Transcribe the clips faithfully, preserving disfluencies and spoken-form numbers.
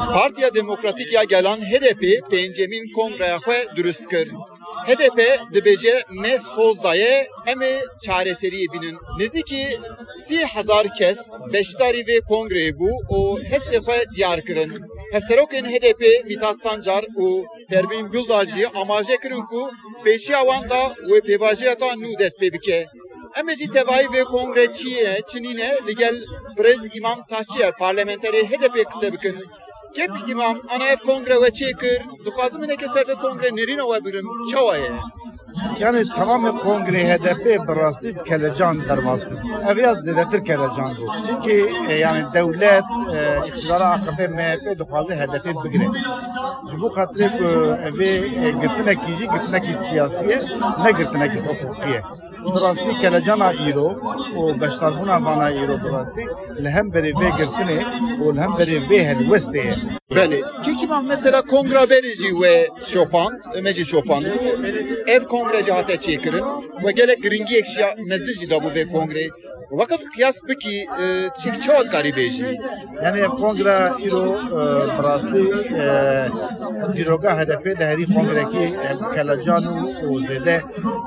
Partiya Demokratîk ya gelan H D P pêncemîn kongreya xwe durist kir. H D P dibêje me soz daye em ê çareseriyê bînin. Nêzîkî sî hezar kes beşdarî vê kongreyê bû û hestê xwe diyar kirin. Hevserokên H D P Mithat Sancar û Pervîn Gulda jî amaje kirin ku pêşiya wan da wê pêvajiyeka nû dest pê bike. Em ê jî tevahî vê kongre çiyê çinîne li gel Birêz İmam Taşçıyer parlamenterê H D P qise bikin. Kep İmam ana ev kongre ve çekir. Dixwazim hinekê ser vê kongre nêrîna we birin. Çawa ye? Yani tamamı kongre H D P birastî kelecan derbastı. Ev ya zêdetir kelecan bû. Çünkü e, yani devlet e, iktidara A K P M H P dixwaze H D P bigire. Ji bo xatirê ku evê girtinekî jî girtinekî siyasî ne girtinekî hukukiye. Birastî kelecana îro û beşdarbûna vana îro birastî li hemberî vê girtinê û li hemberî vê helwestê ye. Belê. Kek İmam mesela kongra berê jî we şopand, me jî şopand bû. Ev kongre jî hate çêkirin ve gelek giringiyek jî mezin jî dabû vê kongrê. Vakat kıyas bikî tişekî çawa dikarî bêjî? Yani ev kongre îro birastî dîroga H D P de herî kongrekî kelecan û zêde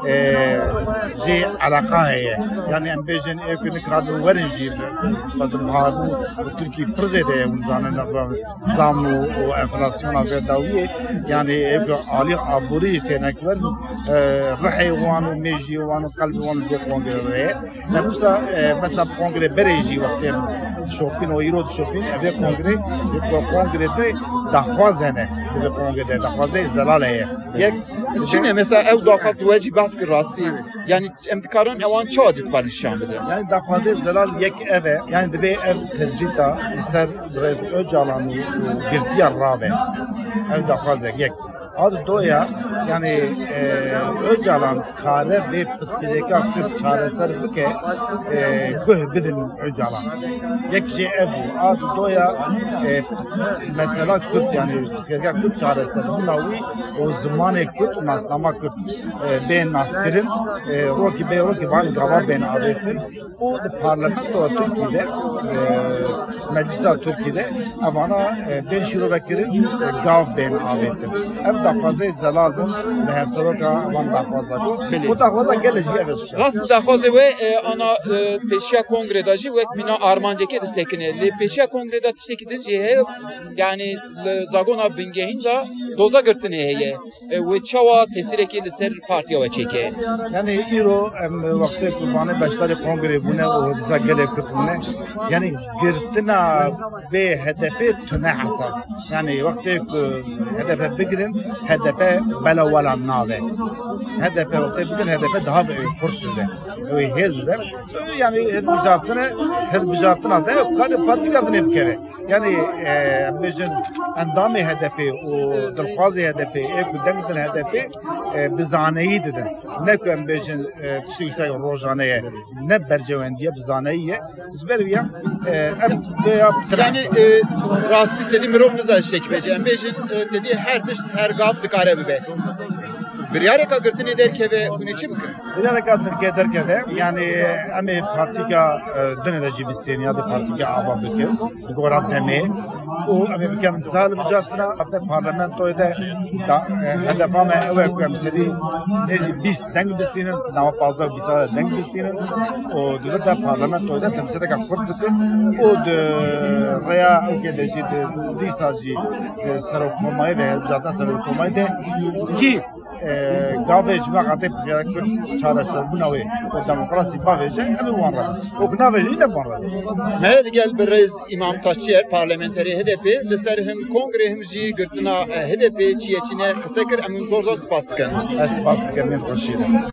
jê eleqa heye. Yani em bêjin ev ku nikadin werin jî xwedin bihabû û Tirkî pir zêde ye hûn zanin zam û enflasyona vê dawiyê yani ev ku alî aborî jî têne kirin rihê wan û mêjiyê wan û qelbê wan vê kongre ye. Nebûsa mesela kongre berê jî wextê şopîn û îro dişopîn evê kongre kongre de daxwaz hene divê kongre de daxwazê zelal heye. Yek çine mesela ev daxwaz we jî bas kir rastî yani em dikarin ewan çawa dixwarin nîşan bidin? Yani daxwazê zelal yek ev e yani divê ev tecrîta li ser Birêz Öcalan û girtiya rabe ev daxwazek yek. Ad doya yani Öcalan kare ve psikolojik bir çareser bike guh bidin Öcalan. Yek jê ev bû. Ad doya mesela Kürt yani psikolojik Kürt çareser bûna wî û zimanê Kürt û nasnama Kürt bên naskirin rokî bê rokî van gava bên avêtin û di parlamentoya Tirkiyeyê meclisa Tirkiyeyê evana bên şîrovekirin gav bên avêtin. Ev daxwazê zelal bûn li hevseroka wan daxwaza bû. Bu daxwaza gelê jî ev e. Rast daxwazê we ana pêşiya kongreda jî wek mîna armancekê disekine. Lê pêşiya kongreda tiştekî din jî heye yani li zagona bingehîn da doza girtinê heye. Wê çawa tesîrekê li ser partiya we çêke? Yani îro em wextê ku vanê beşdarê kongrê bûne û disa gelê Kürt bûne yani girtina vê H D P tune hesab. Yani wextê ku H D P bigirin H D P bela wela nave. H D P wextê bigirin H D P daha bi Kürt bide. Ew hêz bide. Yani hizbijartine hizbijartina de kadê partiya dinê bikeve. Yani bêjin endamê H D P û dilxwazê H D P ev ku deng din H D P bi zaneyî didin. Ne ku em bêjin tiştê wisa rojane ye ne bercewendiye bi zaneyî ye. Ji ber vê em vêya yani rastî dedî mirov niza tiştekî bêje. Em bêjin dedî her tişt her gav dikare bibe. Biryareka girtinê derkeve hûn ê çi bikin? Biryareka Tirkiye derkeve yani em ê partîka dinê de jî bistêniya di partîka ava bikin bi gora demê û em ê bikin zal bijartina hatta parlamentoyê de hedefa me ew e ku em sedî nêzî bîst deng bistînin nava panzdeh bîst sala deng bistînin û divê de parlamentoyê de temsileka Kurd bikin û di rêya ewkê de jî di dîsa jî serokkomayê de hilbijartina serokkomayê de kî gavê ji me hatê psikolojik Kürt çareser bûna wê û demokrasî bavêje em ê wan rast. û ku navêjî ne wan rast. Me li gel Birêz İmam Taşçıyer parlamenterê H D P li ser him kongre him jî girtina H D P çiyêçîne qise kir em hûn zor zor spas dikin. Ez spas dikim min xweşî.